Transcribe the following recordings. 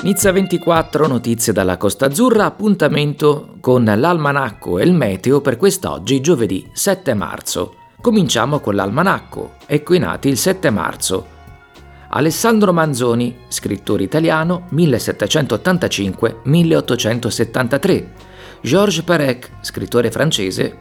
Nizza 24, notizie dalla Costa Azzurra, appuntamento con l'almanacco e il meteo per quest'oggi, giovedì 7 marzo. Cominciamo con l'almanacco. Ecco i nati il 7 marzo. Alessandro Manzoni, scrittore italiano, 1785-1873. Georges Perec, scrittore francese,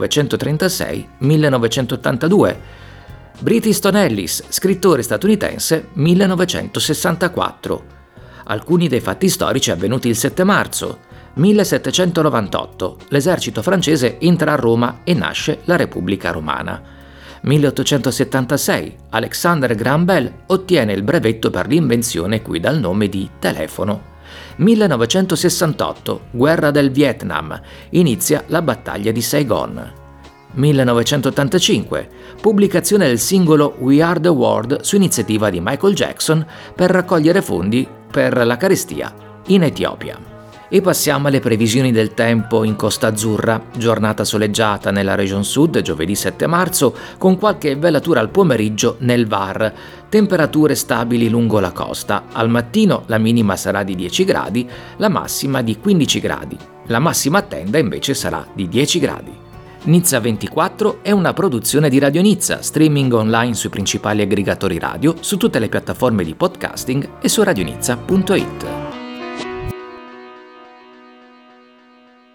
1936-1982. Bret Easton Ellis, scrittore statunitense, 1964. Alcuni dei fatti storici avvenuti il 7 marzo. 1798. L'esercito francese entra a Roma e nasce la Repubblica Romana. 1876. Alexander Graham Bell ottiene il brevetto per l'invenzione cui dà il nome di telefono. 1968. Guerra del Vietnam. Inizia la battaglia di Saigon. 1985. Pubblicazione del singolo We Are the World su iniziativa di Michael Jackson per raccogliere fondi per la carestia in Etiopia. E passiamo alle previsioni del tempo in Costa Azzurra. Giornata soleggiata nella Region Sud giovedì 7 marzo con qualche velatura al pomeriggio nel VAR. Temperature stabili lungo la costa. Al mattino la minima sarà di 10 gradi, la massima di 15 gradi. La massima a tenda invece sarà di 10 gradi. Nizza 24 è una produzione di Radio Nizza, streaming online sui principali aggregatori radio, su tutte le piattaforme di podcasting e su radionizza.it.